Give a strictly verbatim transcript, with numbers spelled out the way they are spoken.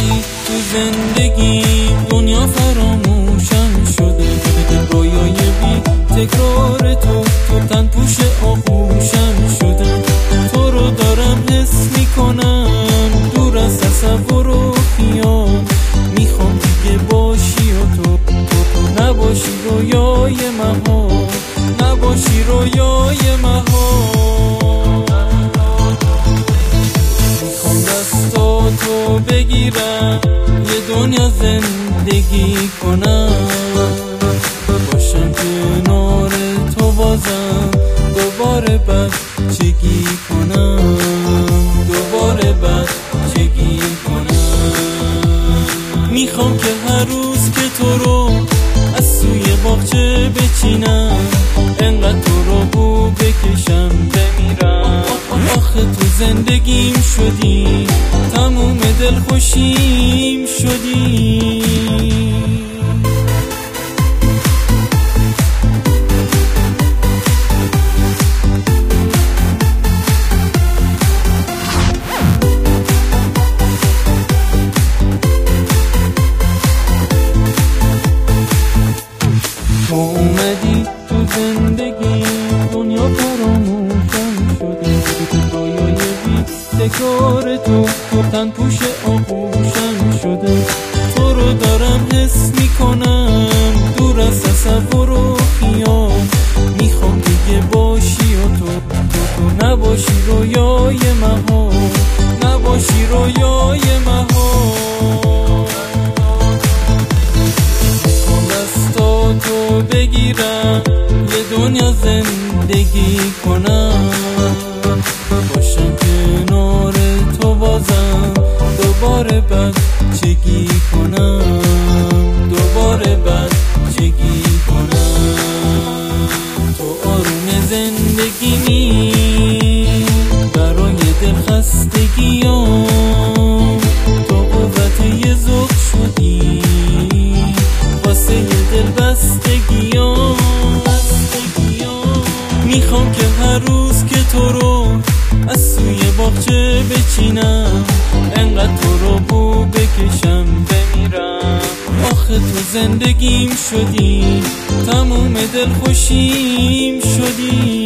اومدی تو زندگی، دنیا فراموشم شده. رویای بی تکرار تو، تو تن پوش آغوشم شده. تو رو دارم حس میکنم دور از تصور و خیال. میخوام دیگه باشی و تو تو نباشی رویای مهار، نباشی رویای مهار. میخوام دستاتو بگیرم یه دنیا زندگی کنم، باشم کنار تو بازم دوباره بچگی کنم، دوباره بچگی کنم. میخوام که هر روز که تو رو از سوی باغچه بچینم، انقدر تو رو بو بکشم بمیرم. آخه تو زندگیم شدی، تموم دل خوشیم شدی. تو اومدی تو زندگی، دنیا فراموشم شده. رویای بی تکرار تو، تو تن پوش آغوشم شده. تو رو دارم حس میکنم دور از تصور و خیال. میخوام دیگه باشی و تو تو, تو نباشی رویای مهار، نباشی رویای مهار. تو بگیرم یه دنیا زندگی کنم، باشم کنار تو بازم دوباره بچگی کنم، دوباره بچگی کنم. تو آروم زندگیمی برای دل خستگیام، تو قوت یه ذوق شدی واسه یه دل بستگیام. میخوام که هر روز که تو رو از سوی باغچه بچینم، انقدر تو رو بو بکشم بمیرم. آخه تو زندگیم شدی، تموم دل خوشیم شدی.